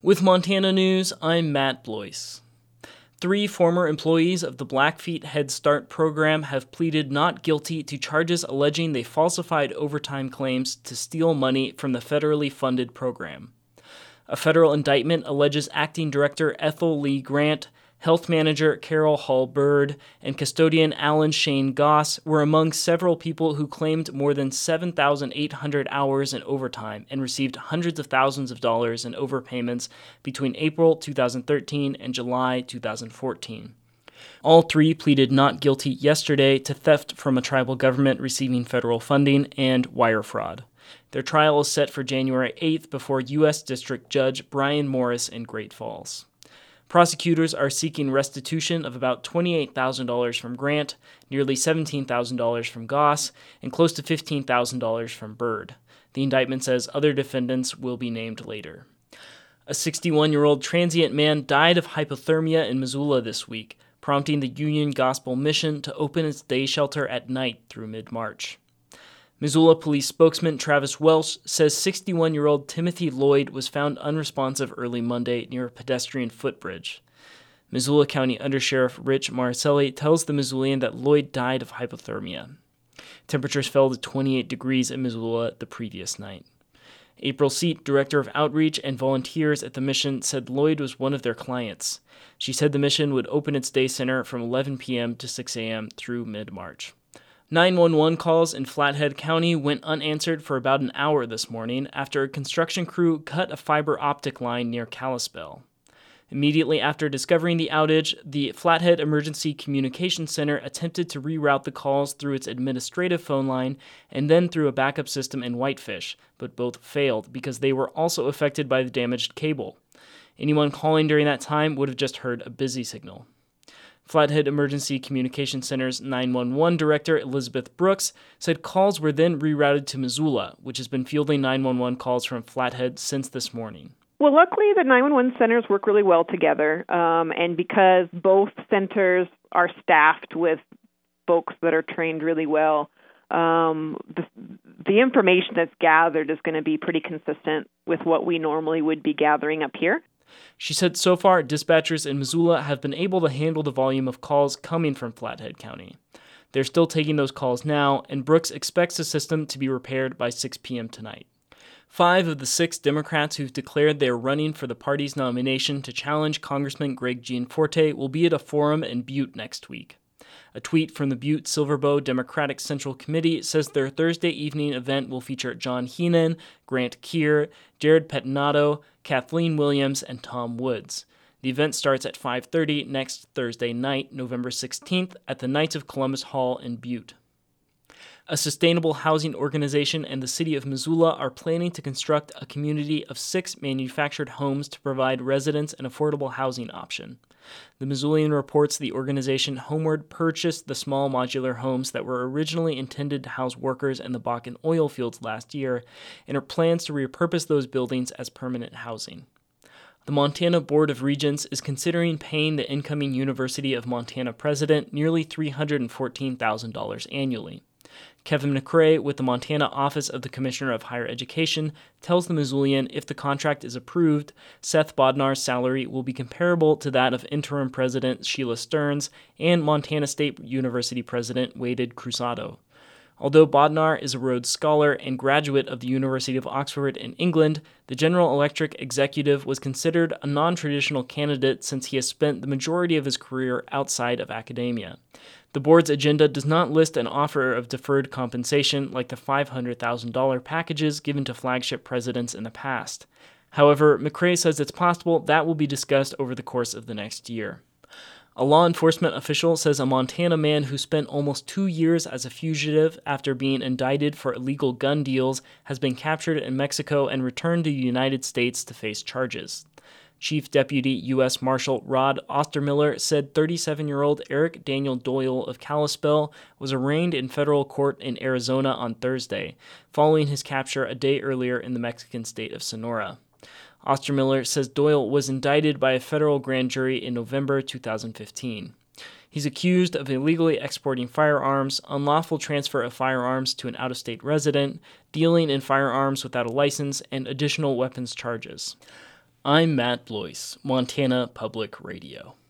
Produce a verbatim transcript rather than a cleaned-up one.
With Montana News, I'm Matt Blois. Three former employees of the Blackfeet Head Start program have pleaded not guilty to charges alleging they falsified overtime claims to steal money from the federally funded program. A federal indictment alleges Acting Director Ethel Lee Grant, Health Manager Carol Hall Bird, and Custodian Alan Shane Goss were among several people who claimed more than seven thousand eight hundred hours in overtime and received hundreds of thousands of dollars in overpayments between April two thousand thirteen and July two thousand fourteen. All three pleaded not guilty yesterday to theft from a tribal government receiving federal funding and wire fraud. Their trial is set for January eighth before U S District Judge Brian Morris in Great Falls. Prosecutors are seeking restitution of about twenty-eight thousand dollars from Grant, nearly seventeen thousand dollars from Goss, and close to fifteen thousand dollars from Bird. The indictment says other defendants will be named later. A sixty-one-year-old transient man died of hypothermia in Missoula this week, prompting the Union Gospel Mission to open its day shelter at night through mid-March. Missoula police spokesman Travis Welsh says sixty-one-year-old Timothy Lloyd was found unresponsive early Monday near a pedestrian footbridge. Missoula County Undersheriff Rich Marcelli tells the Missoulian that Lloyd died of hypothermia. Temperatures fell to twenty-eight degrees in Missoula the previous night. April Seat, director of outreach and volunteers at the mission, said Lloyd was one of their clients. She said the mission would open its day center from eleven p.m. to six a.m. through mid-March. nine one one calls in Flathead County went unanswered for about an hour this morning after a construction crew cut a fiber optic line near Kalispell. Immediately after discovering the outage, the Flathead Emergency Communications Center attempted to reroute the calls through its administrative phone line and then through a backup system in Whitefish, but both failed because they were also affected by the damaged cable. Anyone calling during that time would have just heard a busy signal. Flathead Emergency Communications Center's nine one one director, Elizabeth Brooks, said calls were then rerouted to Missoula, which has been fielding nine one one calls from Flathead since this morning. Well, luckily, the nine one one centers work really well together, um, and because both centers are staffed with folks that are trained really well, um, the, the information that's gathered is going to be pretty consistent with what we normally would be gathering up here. She said so far, dispatchers in Missoula have been able to handle the volume of calls coming from Flathead County. They're still taking those calls now, and Brooks expects the system to be repaired by six p.m. tonight. Five of the six Democrats who've declared they are running for the party's nomination to challenge Congressman Greg Gianforte will be at a forum in Butte next week. A tweet from the Butte Silverbow Democratic Central Committee says their Thursday evening event will feature John Heenan, Grant Keir, Jared Pettinato, Kathleen Williams, and Tom Woods. The event starts at five thirty next Thursday night, November sixteenth, at the Knights of Columbus Hall in Butte. A sustainable housing organization and the city of Missoula are planning to construct a community of six manufactured homes to provide residents an affordable housing option. The Missoulian reports the organization Homeward purchased the small modular homes that were originally intended to house workers in the Bakken oil fields last year and are plans to repurpose those buildings as permanent housing. The Montana Board of Regents is considering paying the incoming University of Montana president nearly three hundred fourteen thousand dollars annually. Kevin McCrae, with the Montana Office of the Commissioner of Higher Education, tells the Missoulian if the contract is approved, Seth Bodnar's salary will be comparable to that of interim President Sheila Stearns and Montana State University President Waded Cruzado. Although Bodnar is a Rhodes Scholar and graduate of the University of Oxford in England, the General Electric executive was considered a non-traditional candidate since he has spent the majority of his career outside of academia. The board's agenda does not list an offer of deferred compensation like the five hundred thousand dollars packages given to flagship presidents in the past. However, McCrae says it's possible that will be discussed over the course of the next year. A law enforcement official says a Montana man who spent almost two years as a fugitive after being indicted for illegal gun deals has been captured in Mexico and returned to the United States to face charges. Chief Deputy U S Marshal Rod Ostermiller said thirty-seven-year-old Eric Daniel Doyle of Kalispell was arraigned in federal court in Arizona on Thursday, following his capture a day earlier in the Mexican state of Sonora. Ostermiller says Doyle was indicted by a federal grand jury in November two thousand fifteen. He's accused of illegally exporting firearms, unlawful transfer of firearms to an out-of-state resident, dealing in firearms without a license, and additional weapons charges. I'm Matt Blois, Montana Public Radio.